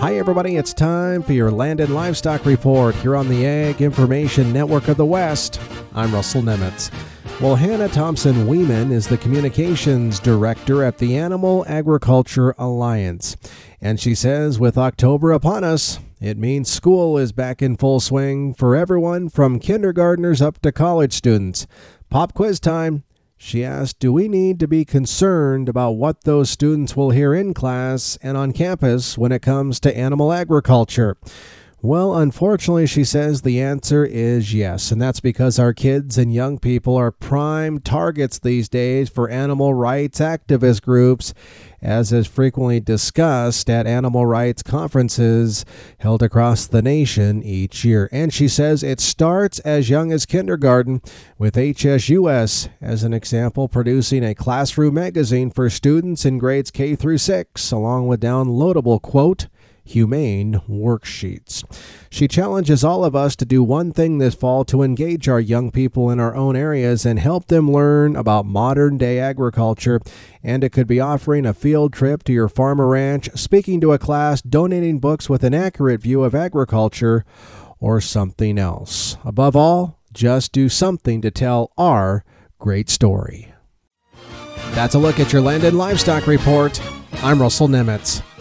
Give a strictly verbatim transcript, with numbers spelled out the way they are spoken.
Hi everybody, it's time for your Land and Livestock Report here on the Ag Information Network of the West. I'm Russell Nemitz. Well, Hannah Thompson-Weeman is the Communications Director at the Animal Agriculture Alliance. And she says with October upon us, it means school is back in full swing for everyone from kindergartners up to college students. Pop quiz time. She asked, do we need to be concerned about what those students will hear in class and on campus when it comes to animal agriculture? Well, unfortunately, she says the answer is yes, and that's because our kids and young people are prime targets these days for animal rights activist groups, as is frequently discussed at animal rights conferences held across the nation each year. And she says it starts as young as kindergarten, with H S U S, as an example, producing a classroom magazine for students in grades K through six, along with downloadable, quote, humane worksheets. She challenges all of us to do one thing this fall to engage our young people in our own areas and help them learn about modern day agriculture. And it could be offering a field trip to your farm or ranch, speaking to a class, donating books with an accurate view of agriculture, or something else. Above all, just do something to tell our great story. That's a look at your Land and Livestock Report. I'm Russell Nemitz.